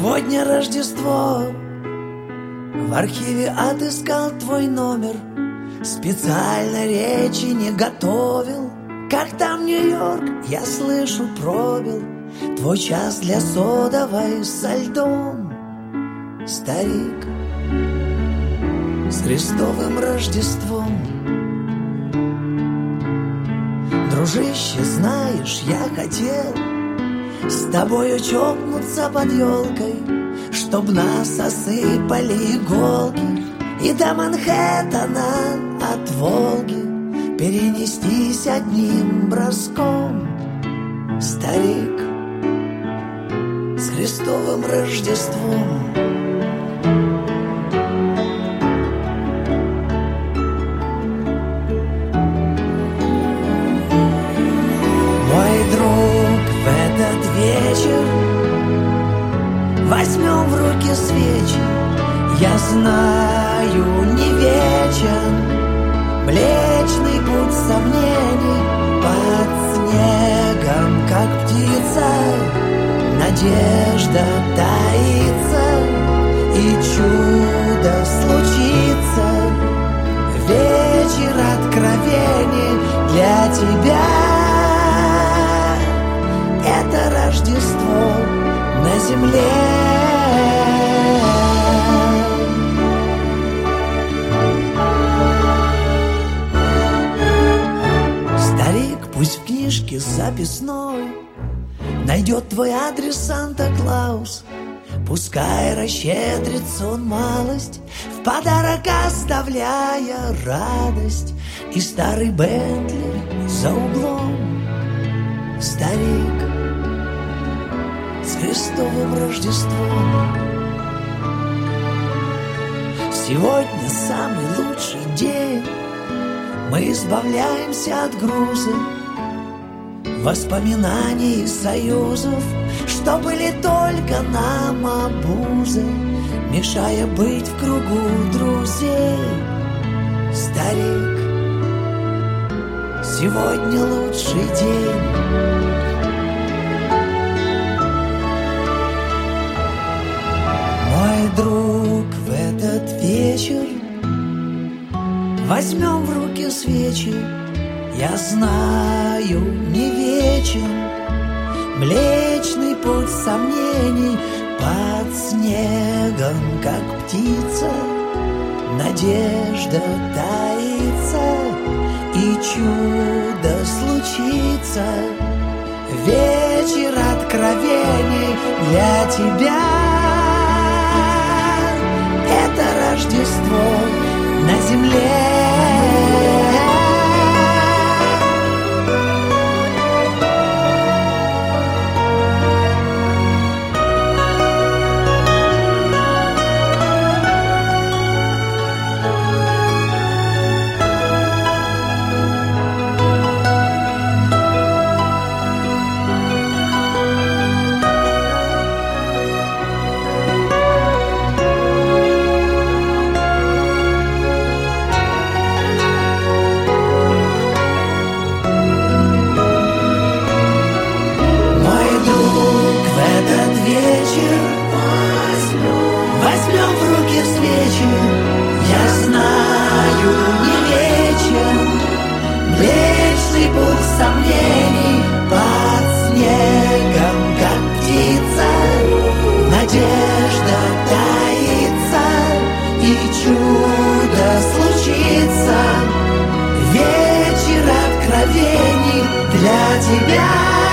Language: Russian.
Сегодня Рождество. В архиве отыскал твой номер. Специально речи не готовил. Как там Нью-Йорк, я слышу, пробил твой час для содовой со льдом. Старик, с Христовым Рождеством. Дружище, знаешь, я хотел с тобою чокнуться под елкой, чтоб нас осыпали иголки, и до Манхэттена от Волги перенестись одним броском. Старик, с Христовым Рождеством. Мой друг, в этот вечер возьмем в руки свечи. Я знаю, не вечен Млечный путь сомнений. Под снегом, как птица, надежда таится, и чудо случится. Вечер откровений для тебя. Это Рождество на земле. Старик, пусть в книжке записной найдет твой адрес Санта-Клаус. Пускай расщедрится он малость, в подарок оставляя радость и старый Бентли за углом. Старик, с Христовым Рождеством. Сегодня самый лучший день. Мы избавляемся от груза воспоминаний и союзов, что были только нам обузой, мешая быть в кругу друзей. Старик, сегодня лучший день. Мой друг, в этот вечер возьмем в руки свечи. Я знаю, не вечен Млечный путь сомнений. Под снегом, как птица, надежда таится, и чудо случится. Вечер откровений для тебя. Это Рождество на земле. Возьмем в руки свечи. Я знаю, не вечен Млечный путь сомнений. Под снегом, как птица, надежда таится, и чудо случится. Вечер откровений для тебя.